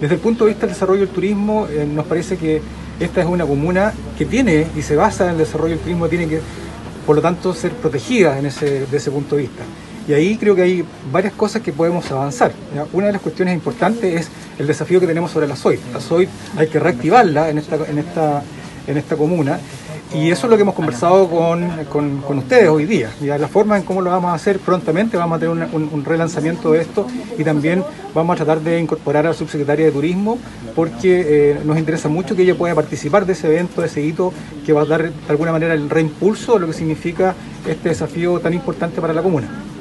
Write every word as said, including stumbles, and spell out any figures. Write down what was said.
Desde el punto de vista del desarrollo del turismo, eh, nos parece que esta es una comuna que tiene y se basa en el desarrollo del turismo, tiene que, por lo tanto, ser protegida en ese, desde ese punto de vista. Y ahí creo que hay varias cosas que podemos avanzar, ¿ya? Una de las cuestiones importantes es el desafío que tenemos sobre la S O I. La S O I hay que reactivarla en esta, en esta, en esta comuna, y eso es lo que hemos conversado con, con, con ustedes hoy día. Ya la forma en cómo lo vamos a hacer prontamente, vamos a tener una, un, un relanzamiento de esto, y también vamos a tratar de incorporar a la subsecretaria de Turismo, porque eh, nos interesa mucho que ella pueda participar de ese evento, de ese hito, que va a dar de alguna manera el reimpulso de lo que significa este desafío tan importante para la comuna.